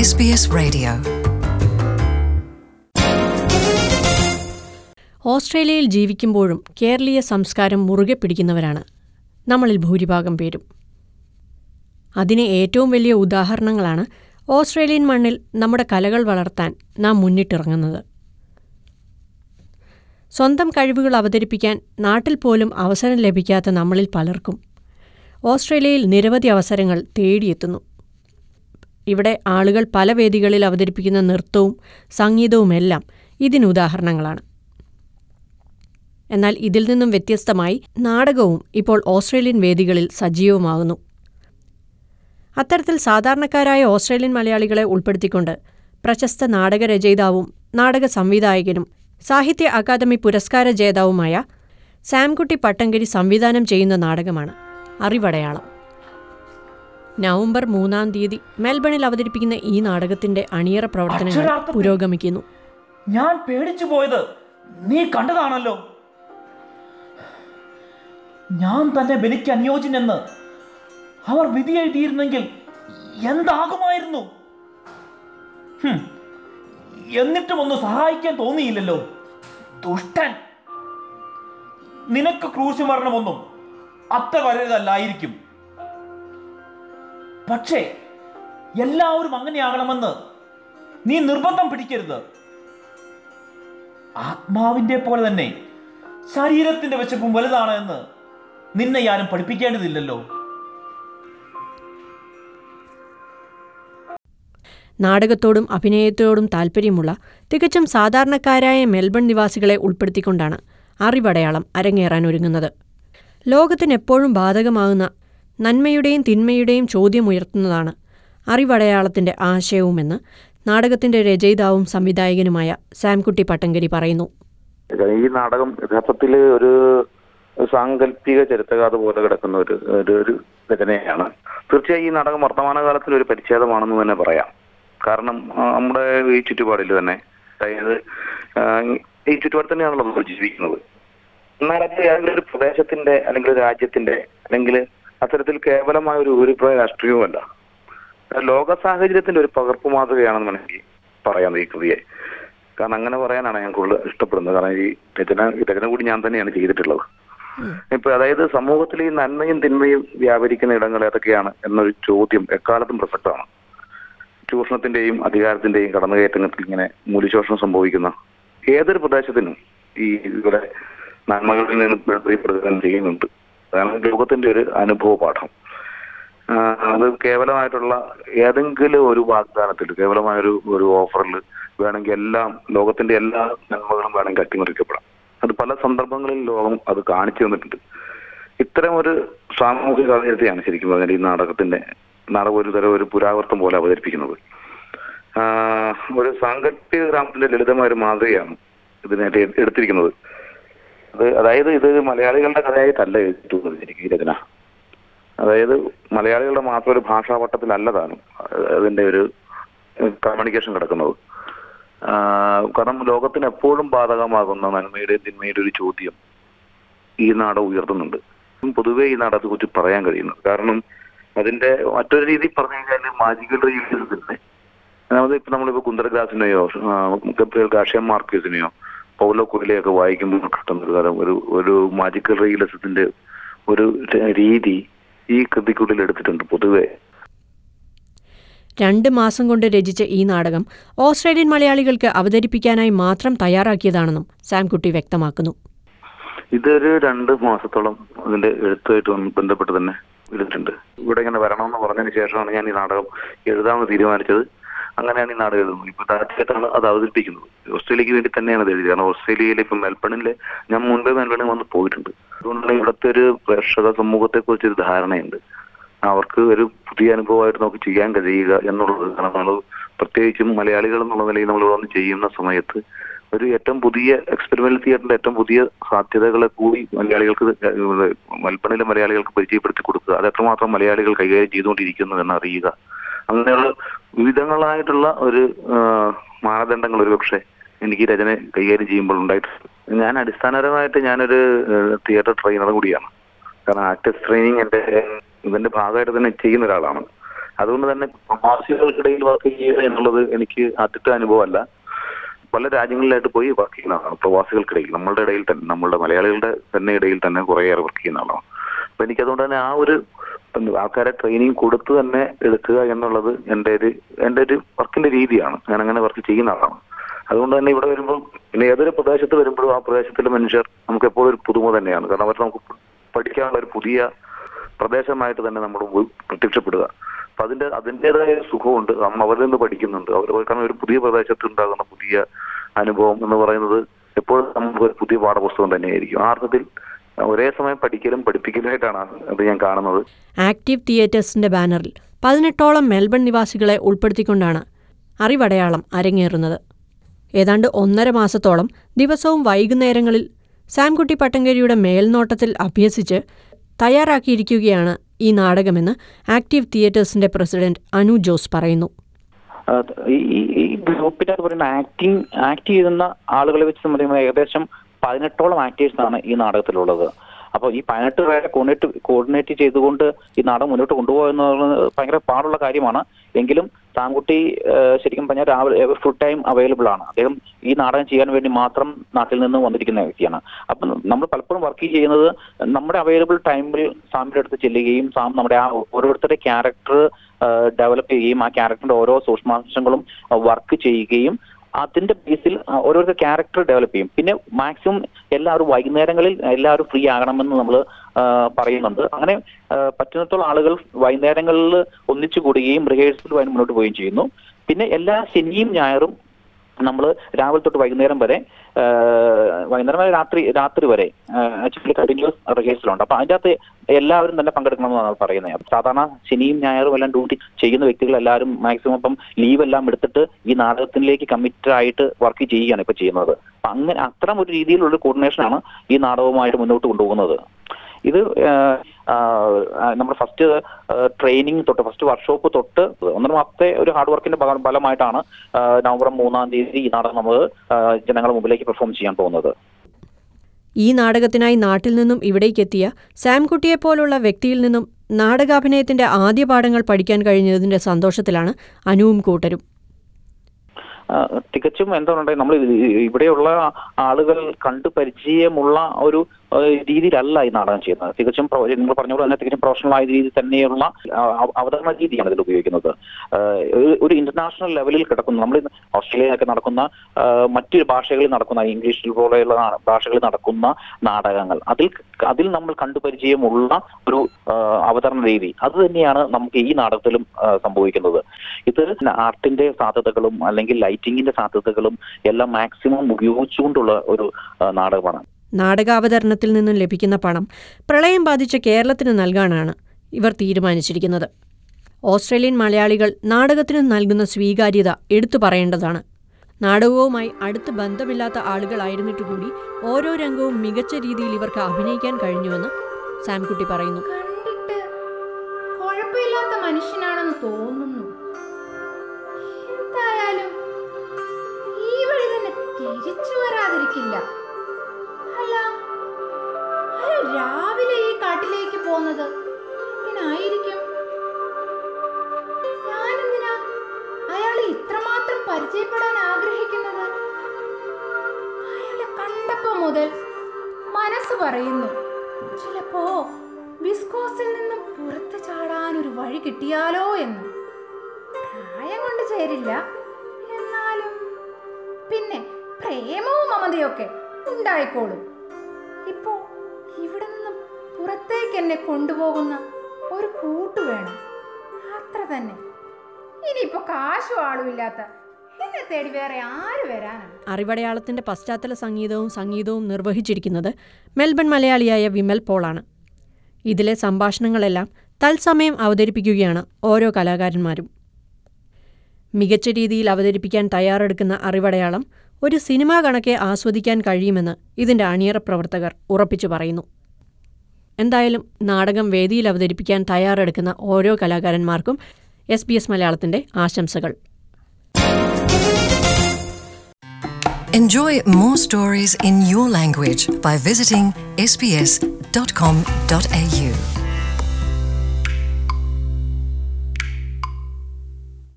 SBS Radio. ഓസ്ട്രേലിയയിൽ ജീവിക്കുമ്പോഴും കേരളീയ സംസ്കാരം മുറുകെ പിടിക്കുന്നവരാണ് നമ്മളിൽ ഭൂരിഭാഗം പേരും. അതിന് ഏറ്റവും വലിയ ഉദാഹരണങ്ങളാണ് ഓസ്ട്രേലിയൻ മണ്ണിൽ നമ്മുടെ കലകൾ വളർത്താൻ നാം മുന്നിട്ടിറങ്ങുന്നത്. സ്വന്തം കഴിവുകൾ അവതരിപ്പിക്കാൻ നാട്ടിൽ പോലും അവസരം ലഭിക്കാത്ത നമ്മളിൽ പലർക്കും ഓസ്ട്രേലിയയിൽ നിരവധി അവസരങ്ങൾ തേടിയെത്തുന്നു. ഇവിടെ ആളുകൾ പല വേദികളിൽ അവതരിപ്പിക്കുന്ന നൃത്തവും സംഗീതവുമെല്ലാം ഇതിനുദാഹരണങ്ങളാണ്. എന്നാൽ ഇതിൽ നിന്നും വ്യത്യസ്തമായി നാടകവും ഇപ്പോൾ ഓസ്ട്രേലിയൻ വേദികളിൽ സജീവമാകുന്നു. അത്തരത്തിൽ സാധാരണക്കാരായ ഓസ്ട്രേലിയൻ മലയാളികളെ ഉൾപ്പെടുത്തിക്കൊണ്ട് പ്രശസ്ത നാടകരചയിതാവും നാടക സംവിധായകനും സാഹിത്യ അക്കാദമി പുരസ്കാര ജേതാവുമായ സാംകുട്ടി പട്ടങ്കരി സംവിധാനം ചെയ്യുന്ന നാടകമാണ് അറിവടയാളം. നവംബർ 3-ാം തീയതി മെൽബണിൽ അവതരിപ്പിക്കുന്ന ഈ നാടകത്തിന്റെ അണിയറ പ്രവർത്തനങ്ങൾ പുരോഗമിക്കുന്നു. ഞാൻ പേടിച്ചു പോയത് നീ കണ്ടതാണല്ലോ. ഞാൻ തന്നെ ബലിക്ക് അനുയോജ്യനെന്ന് അവർ വിധി എഴുതിയിരുന്നെങ്കിൽ എന്താകുമായിരുന്നു? എന്നിട്ടും ഒന്ന് സഹായിക്കാൻ തോന്നിയില്ലല്ലോ. ദുഷ്ടൻ. നിനക്ക് ക്രൂശ് മരണമൊന്നും അത്ര വലുതല്ലായിരിക്കും. പക്ഷേ എല്ലാവരും അങ്ങനെയാകണമെന്ന് നീ നിർബന്ധം പിടിക്കരുത്. ആത്മാവിന്റെ പോലെ തന്നെ ശരീരത്തിന്റെ വിശപ്പും വലുതാണ് എന്ന് നിന്നെ ആരും പഠിപ്പിക്കേണ്ടതില്ലല്ലോ. നാടകത്തോടും അഭിനയത്തോടും താൽപ്പര്യമുള്ള തികച്ചും സാധാരണക്കാരായ മെൽബൺ നിവാസികളെ ഉൾപ്പെടുത്തിക്കൊണ്ടാണ് അറിവടയാളം അരങ്ങേറാൻ ഒരുങ്ങുന്നത്. ലോകത്തിനെപ്പോഴും ബാധകമാകുന്ന നന്മയുടെയും തിന്മയുടെയും ചോദ്യമുയർത്തുന്നതാണ് അറിവടയാളത്തിന്റെ ആശയവുമെന്ന് നാടകത്തിന്റെ രചയിതാവും സംവിധായകനുമായ സാംകുട്ടി പട്ടങ്കരി പറയുന്നു. ഈ നാടകം യഥാർത്ഥത്തിൽ ഒരു സാങ്കല്പിക ചരിത്രകഥ പോലെ കിടക്കുന്ന ഒരു രചനയാണ്. തീർച്ചയായും ഈ നാടകം വർത്തമാനകാലത്തിൽ ഒരു പരിച്ഛേദമാണെന്ന് തന്നെ പറയാം. കാരണം നമ്മുടെ ഈ ചുറ്റുപാടിൽ തന്നെ, അതായത് ഈ ചുറ്റുപാട് തന്നെയാണല്ലോ നമ്മൾ ജീവിക്കുന്നത്. എന്നാൽ അത് ഏതെങ്കിലും ഒരു പ്രദേശത്തിന്റെ അല്ലെങ്കിൽ ഒരു രാജ്യത്തിന്റെ അല്ലെങ്കിൽ അത്തരത്തിൽ കേവലമായ ഒരു ഊരിപ്രായ രാഷ്ട്രീയവുമല്ല, ലോക സാഹചര്യത്തിന്റെ ഒരു പകർപ്പ് മാതൃകയാണെന്ന് വേണമെങ്കിൽ പറയാം ഈ കൃതിയെ. കാരണം അങ്ങനെ പറയാനാണ് ഞാൻ കൂടുതൽ ഇഷ്ടപ്പെടുന്നത്. കാരണം ഈ രചന കൂടി ഞാൻ തന്നെയാണ് ചെയ്തിട്ടുള്ളത്. ഇപ്പൊ അതായത് സമൂഹത്തിൽ ഈ നന്മയും തിന്മയും വ്യാപരിക്കുന്ന ഇടങ്ങൾ ഏതൊക്കെയാണ് എന്നൊരു ചോദ്യം എക്കാലത്തും പ്രസക്തമാണ്. ചൂഷണത്തിന്റെയും അധികാരത്തിന്റെയും കടന്നുകയറ്റത്തിൽ ഇങ്ങനെ മൂല്യശോഷണം സംഭവിക്കുന്ന ഏതൊരു പ്രദേശത്തിനും ഈ ഇവിടെ നന്മകളിൽ നിന്ന് വേർതിരിപ്പെടുകയും ചെയ്യുന്നുണ്ട്. അതാണ് ലോകത്തിന്റെ ഒരു അനുഭവ പാഠം. അത് കേവലമായിട്ടുള്ള ഏതെങ്കിലും ഒരു വാഗ്ദാനത്തിൽ, കേവലമായ ഒരു ഓഫറിൽ വേണമെങ്കിൽ എല്ലാം ലോകത്തിന്റെ എല്ലാ നന്മകളും വേണമെങ്കിൽ അട്ടിമറിക്കപ്പെടാം. അത് പല സന്ദർഭങ്ങളിൽ ലോകം അത് കാണിച്ചു തന്നിട്ടുണ്ട്. ഇത്തരം ഒരു സാമൂഹിക സാഹചര്യത്തെയാണ് ശരിക്കും പറഞ്ഞാൽ ഈ നാടകം ഒരു തരം ഒരു പുരാവർത്തം പോലെ അവതരിപ്പിക്കുന്നത്. ഒരു സാങ്കല്പിക ഗ്രാമത്തിന്റെ ലളിതമായ ഒരു മാതൃകയാണ് ഇതിനായിട്ട് എടുത്തിരിക്കുന്നത്. അതായത് ഇത് മലയാളികളുടെ കഥയായിട്ടല്ല എഴുതുന്നത് ശരിക്കും ഈ രചന. അതായത് മലയാളികളുടെ മാത്രം ഒരു ഭാഷാവട്ടത്തിലല്ല താനും അതിന്റെ ഒരു കമ്മ്യൂണിക്കേഷൻ കിടക്കുന്നത്. കാരണം ലോകത്തിന് എപ്പോഴും ബാധകമാകുന്ന നന്മയുടെയും തിന്മയുടെ ഒരു ചോദ്യം ഈ നാടകം ഉയർത്തുന്നുണ്ട്. പൊതുവെ ഈ നാടകത്തെ കുറിച്ച് പറയാൻ കഴിയുന്നത് കാരണം അതിന്റെ മറ്റൊരു രീതി പറഞ്ഞു കഴിഞ്ഞാൽ മാജിക്കൽ റിയലിസത്തിന്റെ, ഇപ്പൊ നമ്മളിപ്പോ കുന്ദർഗ്രാസിനെയോ ഗബ്രിയേൽ ഗാർഷ്യ മാർക്വേസിനെയോ പൗലോ കൊയ്ലോയൊക്കെ വായിക്കുമ്പോൾ കിട്ടുന്ന ഒരു തരം ഒരു മാജിക്കൽ റിയലിസത്തിന്റെ ഒരു രീതി ഈ കൃതിക്കുള്ളിൽ എടുത്തിട്ടുണ്ട് പൊതുവെ. 2 മാസം കൊണ്ട് രചിച്ച ഈ നാടകം ഓസ്ട്രേലിയൻ മലയാളികൾക്ക് അവതരിപ്പിക്കാനായി മാത്രം തയ്യാറാക്കിയതാണെന്നും സാംകുട്ടി വ്യക്തമാക്കുന്നു. ഇതൊരു 2 മാസത്തോളം അതിന്റെ എഴുത്തുമായിട്ട് ബന്ധപ്പെട്ട് തന്നെ എടുത്തിട്ടുണ്ട്. ഇവിടെ ഇങ്ങനെ വരണമെന്ന് പറഞ്ഞതിന് ശേഷമാണ് ഞാൻ ഈ നാടകം എഴുതാമെന്ന് തീരുമാനിച്ചത്. അങ്ങനെയാണ് ഈ നാടകം എഴുതുന്നത്. ഇപ്പൊ താഴ്ചയായിട്ടാണ് അത് അവതരിപ്പിക്കുന്നത്. ഓസ്ട്രേലിയക്ക് വേണ്ടി തന്നെയാണ് അത് എഴുതിയത്. കാരണം ഓസ്ട്രേലിയയിൽ ഇപ്പൊ മെൽബണില് ഞാൻ മുൻപേ മെൽബണിൽ വന്ന് പോയിട്ടുണ്ട്. അതുകൊണ്ടാണ് ഇവിടുത്തെ ഒരു പ്രേക്ഷക സമൂഹത്തെ കുറിച്ചൊരു ധാരണയുണ്ട്. അവർക്ക് ഒരു പുതിയ അനുഭവമായിട്ട് നമുക്ക് ചെയ്യാൻ കഴിയുക എന്നുള്ളത്. കാരണം നമ്മൾ പ്രത്യേകിച്ചും മലയാളികൾ എന്നുള്ള നിലയിൽ നമ്മൾ വന്ന് ചെയ്യുന്ന സമയത്ത് ഒരു ഏറ്റവും പുതിയ എക്സ്പെരിമെന്റൽ തിയേറ്ററിന്റെ ഏറ്റവും പുതിയ സാധ്യതകളെ കൂടി മലയാളികൾക്ക്, മെൽബണിലെ മലയാളികൾക്ക് പരിചയപ്പെടുത്തി കൊടുക്കുക. അത് എത്രമാത്രം മലയാളികൾ കൈകാര്യം ചെയ്തുകൊണ്ടിരിക്കുന്നു എന്നറിയുക. അങ്ങനെയുള്ള വിവിധങ്ങളായിട്ടുള്ള ഒരു മാനദണ്ഡങ്ങൾ ഒരു പക്ഷേ എനിക്ക് രചന കൈകാര്യം ചെയ്യുമ്പോൾ ഉണ്ടായിട്ടുണ്ട്. ഞാൻ അടിസ്ഥാനപരമായിട്ട് ഞാനൊരു തിയേറ്റർ ട്രെയിനർ കൂടിയാണ്. കാരണം ആക്ടേഴ്സ് ട്രെയിനിങ് ഇതിന്റെ ഭാഗമായിട്ട് തന്നെ ചെയ്യുന്ന ഒരാളാണ്. അതുകൊണ്ട് തന്നെ പ്രവാസികൾക്കിടയിൽ വർക്ക് ചെയ്യുക എന്നുള്ളത് എനിക്ക് ആദ്യത്തെ അനുഭവമല്ല. പല രാജ്യങ്ങളിലായിട്ട് പോയി വർക്ക് ചെയ്യുന്ന ആളാണ് പ്രവാസികൾക്കിടയിൽ, നമ്മളുടെ ഇടയിൽ തന്നെ, നമ്മളുടെ മലയാളികളുടെ തന്നെ ഇടയിൽ തന്നെ കുറേയേറെ വർക്ക് ചെയ്യുന്ന ആളാണ്. അപ്പൊ എനിക്കതുകൊണ്ട് തന്നെ ആ ഒരു ആൾക്കാരെ ട്രെയിനിങ് കൊടുത്ത് തന്നെ എടുക്കുക എന്നുള്ളത് എൻ്റെ ഒരു വർക്കിന്റെ രീതിയാണ്. ഞാൻ അങ്ങനെ വർക്ക് ചെയ്യുന്ന ആളാണ്. അതുകൊണ്ട് തന്നെ ഇവിടെ വരുമ്പോൾ, പിന്നെ ഏതൊരു പ്രദേശത്ത് വരുമ്പോഴും ആ പ്രദേശത്തിലെ മനുഷ്യർ നമുക്ക് എപ്പോഴും ഒരു പുതുമ തന്നെയാണ്. കാരണം അവർ നമുക്ക് പഠിക്കാനുള്ള ഒരു പുതിയ പ്രദേശമായിട്ട് തന്നെ നമ്മൾ പ്രത്യക്ഷപ്പെടുക. അപ്പൊ അതിൻ്റെതായ സുഖമുണ്ട്. അവരിൽ നിന്ന് പഠിക്കുന്നുണ്ട്. കാരണം ഒരു പുതിയ പ്രദേശത്ത് ഉണ്ടാകുന്ന പുതിയ അനുഭവം എന്ന് പറയുന്നത് എപ്പോഴും നമുക്ക് ഒരു പുതിയ പാഠപുസ്തകം തന്നെയായിരിക്കും. ആ അർത്ഥത്തിൽ ഒരേ സമയം പഠിക്കലും പഠിപ്പിക്കലുമായിട്ടാണ് അത് ഞാൻ കാണുന്നത്. ആക്റ്റീവ് തിയേറ്റേഴ്സിന്റെ ബാനറിൽ 18ഓളം മെൽബൺ നിവാസികളെ ഉൾപ്പെടുത്തിക്കൊണ്ടാണ് അറിവടയാളം അരങ്ങേറുന്നത്. ഏതാണ്ട് 1.5 മാസത്തോളം ദിവസവും വൈകുന്നേരങ്ങളിൽ സാംകുട്ടി പട്ടങ്കേരിയുടെ മേൽനോട്ടത്തിൽ അഭ്യസിച്ച് തയ്യാറാക്കിയിരിക്കുകയാണ് ഈ നാടകമെന്ന് ആക്റ്റീവ് തിയേറ്റേഴ്സിന്റെ പ്രസിഡന്റ് അനു ജോസ് പറയുന്നു. ഈ ഗ്രൂപ്പിന്റെ പറയുന്ന ആക്ട് ചെയ്യുന്ന ആളുകളെ വെച്ച് പറയുമ്പോൾ ഏകദേശം 18ഓളം ആക്ടേഴ്സാണ് ഈ നാടകത്തിലുള്ളത്. അപ്പോൾ ഈ 18 പേരെ കോർഡിനേറ്റ് ചെയ്തുകൊണ്ട് ഈ നാടകം മുന്നോട്ട് കൊണ്ടുപോകുക എന്നുള്ളത് ഭയങ്കര പാടുള്ള കാര്യമാണ്. എങ്കിലും സാംകുട്ടി ശരിക്കും പറഞ്ഞാൽ രാവിലെ ഫുൾ ടൈം അവൈലബിൾ ആണ്. അദ്ദേഹം ഈ നാടകം ചെയ്യാൻ വേണ്ടി മാത്രം നാട്ടിൽ നിന്ന് വന്നിരിക്കുന്ന വ്യക്തിയാണ്. അപ്പം നമ്മൾ പലപ്പോഴും വർക്ക് ചെയ്യുന്നത് നമ്മുടെ അവൈലബിൾ ടൈമിൽ സാമിന്റെ അടുത്ത് ചെല്ലുകയും സാം നമ്മുടെ ആ ഓരോരുത്തരുടെ ക്യാരക്ടർ ഡെവലപ്പ് ചെയ്യുകയും ആ ക്യാരക്ടറിന്റെ ഓരോ സൂക്ഷ്മാംശങ്ങളും വർക്ക് ചെയ്യുകയും അതിന്റെ ബേസിൽ ഓരോരുത്തർ ക്യാരക്ടർ ഡെവലപ്പ് ചെയ്യും. പിന്നെ മാക്സിമം എല്ലാവരും വൈകുന്നേരങ്ങളിൽ എല്ലാവരും ഫ്രീ ആകണമെന്ന് നമ്മൾ പറയുന്നുണ്ട്. അങ്ങനെ പറ്റുന്നിടത്തോളം ആളുകൾ വൈകുന്നേരങ്ങളിൽ ഒന്നിച്ചു കൂടുകയും റിഹേഴ്സലുമായി മുന്നോട്ട് പോവുകയും ചെയ്യുന്നു. പിന്നെ എല്ലാ ശനിയും ഞായറും നമ്മൾ രാവിലെ തൊട്ട് വൈകുന്നേരം വരെ രാത്രി വരെ ആക്ച്വലി കണ്ടിന്യൂസ് റിഹേഴ്സലുണ്ട്. അപ്പൊ അതിൻ്റെ അകത്ത് എല്ലാവരും തന്നെ പങ്കെടുക്കണമെന്നാണ് പറയുന്നത്. സാധാരണ ശനിയും ഞായറും എല്ലാം ഡ്യൂട്ടി ചെയ്യുന്ന വ്യക്തികൾ എല്ലാവരും മാക്സിമം ഇപ്പം ലീവ് എല്ലാം എടുത്തിട്ട് ഈ നാടകത്തിലേക്ക് കമ്മിറ്റഡ് ആയിട്ട് വർക്ക് ചെയ്യുകയാണ് ഇപ്പൊ ചെയ്യുന്നത്. അപ്പൊ അങ്ങനെ അത്തരം ഒരു രീതിയിലുള്ള കോർഡിനേഷനാണ് ഈ നാടകവുമായിട്ട് മുന്നോട്ട് കൊണ്ടുപോകുന്നത്. ഇത് നമ്മുടെ ഫസ്റ്റ് ട്രെയിനിങ് തൊട്ട് ഫസ്റ്റ് വർക്ക്ഷോപ്പ് തൊട്ട് 1.5 മാസത്തെ ഒരു ഹാർഡ് വർക്കിന്റെ ഫലമായിട്ടാണ് നവംബർ 3-ാം തീയതി ഈ നാടകം നമ്മൾ ജനങ്ങളുടെ മുമ്പിലേക്ക് പെർഫോം ചെയ്യാൻ പോകുന്നത്. ഈ നാടകത്തിനായി നാട്ടിൽ നിന്നും ഇവിടേക്കെത്തിയ സാംകുട്ടിയെപ്പോലുള്ള വ്യക്തിയിൽ നിന്നും നാടകാഭിനയത്തിന്റെ ആദ്യ പാഠങ്ങൾ പഠിക്കാൻ കഴിഞ്ഞതിന്റെ സന്തോഷത്തിലാണ് അനുവും കൂട്ടരും. തികച്ചും എന്താണെന്നുണ്ടെങ്കിൽ നമ്മൾ ഇവിടെയുള്ള ആളുകൾ കണ്ടു പരിചയമുള്ള ഒരു രീതിയിലല്ല ഈ നാടകം ചെയ്യുന്നത്. തികച്ചും നിങ്ങൾ പറഞ്ഞ പോലെ തന്നെ തികച്ചും പ്രൊഫഷണൽ ആയ രീതിയിൽ തന്നെയുള്ള അവതരണ രീതിയാണ് ഇതിൽ ഉപയോഗിക്കുന്നത്. ഒരു ഇന്റർനാഷണൽ ലെവലിൽ കിടക്കുന്ന, നമ്മൾ ഓസ്ട്രേലിയയിലൊക്കെ നടക്കുന്ന മറ്റു ഭാഷകളിൽ നടക്കുന്ന, ഇംഗ്ലീഷ് പോലെയുള്ള ഭാഷകളിൽ നടക്കുന്ന നാടകങ്ങൾ, അതിൽ നമ്മൾ കണ്ടുപരിചയമുള്ള ഒരു അവതരണ രീതി അത് തന്നെയാണ് നമുക്ക് ഈ നാടകത്തിലും സംഭവിക്കുന്നത്. ഇത് ആർട്ടിന്റെ സാധ്യതകളും അല്ലെങ്കിൽ ലൈറ്റിങ്ങിന്റെ സാധ്യതകളും എല്ലാം മാക്സിമം ഉപയോഗിച്ചുകൊണ്ടുള്ള ഒരു നാടകമാണ്. നാടകാവതരണത്തിൽ നിന്നും ലഭിക്കുന്ന പണം പ്രളയം ബാധിച്ച കേരളത്തിന് നൽകാനാണ് ഇവർ തീരുമാനിച്ചിരിക്കുന്നത്. ഓസ്ട്രേലിയൻ മലയാളികൾ നാടകത്തിന് നൽകുന്ന സ്വീകാര്യത എടുത്തു പറയേണ്ടതാണ്. നാടകവുമായി അടുത്ത് ബന്ധമില്ലാത്ത ആളുകളായിരുന്നിട്ടുകൂടി ഓരോ രംഗവും മികച്ച രീതിയിൽ ഇവർക്ക് അഭിനയിക്കാൻ കഴിഞ്ഞുവെന്ന് സാംകുട്ടി പറയുന്നു. കണ്ടിട്ട് കുഴപ്പമില്ലാത്ത മനുഷ്യനാണെന്ന് തോന്നുന്നു. എന്തായാലും ഈ വഴി തന്നെ തിരിച്ചു വരാതിരിക്കില്ല. അല്ല, അയാൾ രാവിലെ ഈ കാട്ടിലേക്ക് പോകുന്നത് എന്തിനായിരിക്കും? ഞാനെന്തിനാ അയാളെ ഇത്രമാത്രം പരിചയപ്പെടാൻ ആഗ്രഹിക്കുന്നത്? അയാളെ കണ്ടപ്പോ മുതൽ മനസ്സ് പറയുന്നു, ചിലപ്പോ ബിസ്കോസിൽ നിന്നും പുറത്തു ചാടാൻ ഒരു വഴി കിട്ടിയാലോ എന്ന്. പ്രായം കൊണ്ട് ചേരില്ല, എന്നാലും പിന്നെ പ്രേമവും മമതയൊക്കെ ഉണ്ടായിക്കോളും. ഇപ്പോ ഇവിടെ നിന്നും പുറത്തേക്ക് എന്നെ കൊണ്ടുപോകുന്ന ഒരു കൂട്ടു വേണം, അത്ര തന്നെ. ഇനിയിപ്പോ കാശും ആളുമില്ലാത്ത എന്നെ തേടി വേറെ ആര് വരാനാണ്? അറിവടയാളത്തിന്റെ പശ്ചാത്തല സംഗീതവും നിർവഹിച്ചിരിക്കുന്നത് മെൽബൺ മലയാളിയായ വിമൽ പോളാണ്. ഇതിലെ സംഭാഷണങ്ങളെല്ലാം തത്സമയം അവതരിപ്പിക്കുകയാണ് ഓരോ കലാകാരന്മാരും. മികച്ച രീതിയിൽ അവതരിപ്പിക്കാൻ തയ്യാറെടുക്കുന്ന അറിവടയാളം ഒരു സിനിമാ കണക്കെ ആസ്വദിക്കാൻ കഴിയുമെന്ന് ഇതിന്റെ അണിയറ പ്രവർത്തകർ ഉറപ്പിച്ചു പറയുന്നു. എന്തായാലും നാടകം വേദിയിൽ അവതരിപ്പിക്കാൻ തയ്യാറെടുക്കുന്ന ഓരോ കലാകാരന്മാർക്കും SBS മലയാളത്തിന്റെ ആശംസകൾ. Enjoy more stories in your language by visiting sbs.com.au.